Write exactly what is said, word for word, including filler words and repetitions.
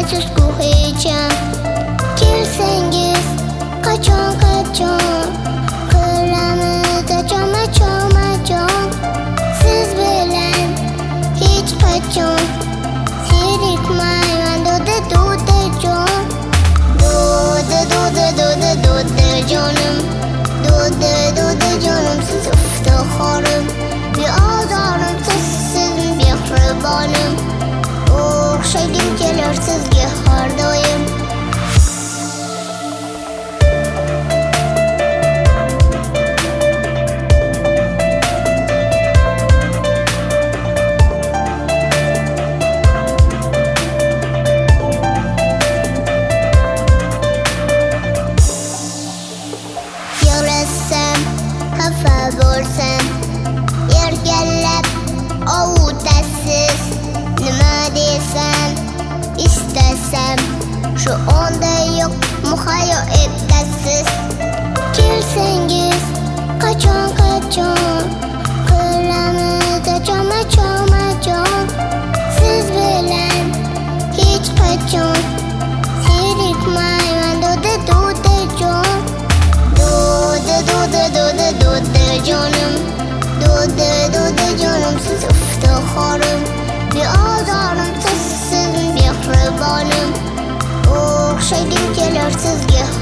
siz-ku hecham. Kelsangiz qachon qachon qilamiz achon-achon-achon. Siz bilan hech qachon zerikmayman do'da do'dajon. Do'da do'da do'da do'dajonim, do'da do'dajonim, siz iftihorim, beozorim siz, siz mehribonim. O'xshagim kelar sizga har doim. Yig'lasam, xafa bo'lsam, ergallab ovutasiz. Nima desam, istasam, shu onda yo'q muhayyo etasiz. Kelsangiz qachon qachon qilamiz achon-achon-achon. Siz bilan hech qachon zerikmayman do'da do'dajon. Do'da do'da do'da do'dajonim, do'da do'dajonim, siz iftihorim, beozorim siz, siz mehribonim. O'xshagim kelar sizga